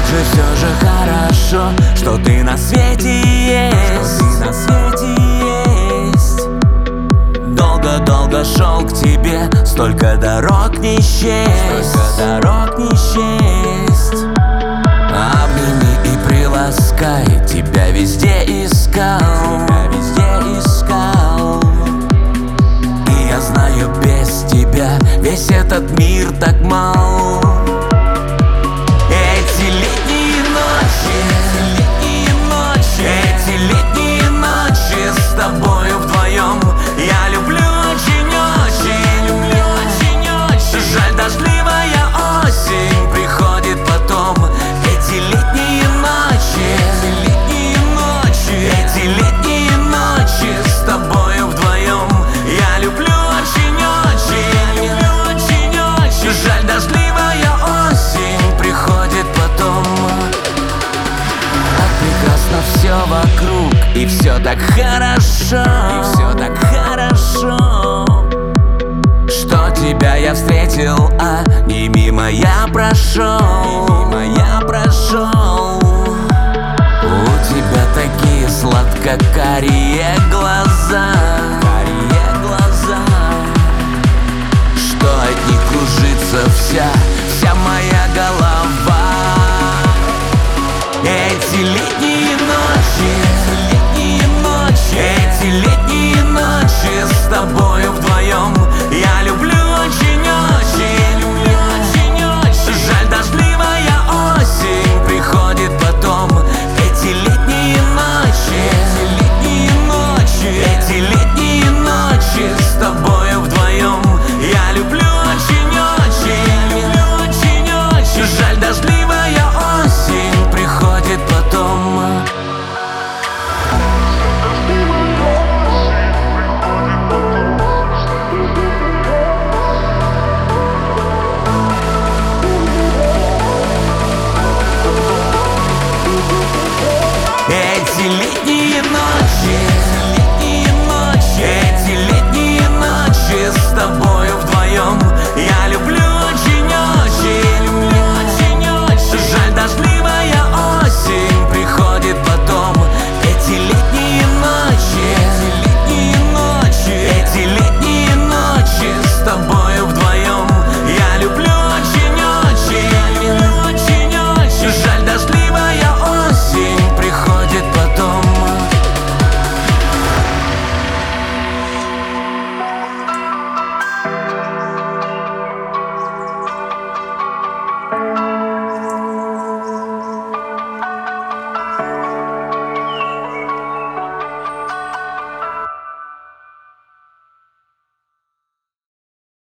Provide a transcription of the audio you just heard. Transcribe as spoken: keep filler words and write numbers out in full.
же все же хорошо, что ты на свете есть, что ты на свете есть. Долго-долго шел к тебе, столько дорог не счесть, столько дорог не счесть. Обними и приласкай, тебя везде искал, тебя везде искал. И я знаю, без тебя весь этот мир так мал. Эти летние ночи, летние ночи, эти летние ночи с тобою вдвоем я люблю очень-очень, люблю очень-очень. Жаль, дождливая осень приходит потом. Эти летние ночи, летние ночи, эти летние ночи с тобою вдвоем я люблю очень-очень, люблю очень-очень. Жаль, дождливая осень приходит потом. Так прекрасно все вокруг, и все так хорошо, и все так хорошо, что тебя я встретил, а не мимо я прошел, мимо я прошел. У тебя такие сладко-карие глаза, карие глаза, что от них кружится вся, вся моя голова. Эти летние ночи, летние ночи, эти летние ночи с тобою вдвоем я люблю очень-очень, люблю очень-очень. Жаль, дождливая осень приходит потом. Эти летние ночи, летние ночи, эти летние ночи с тобою вдвоем я люблю очень-очень, люблю очень-очень. Жаль, дождливая осень приходит потом. Эти летние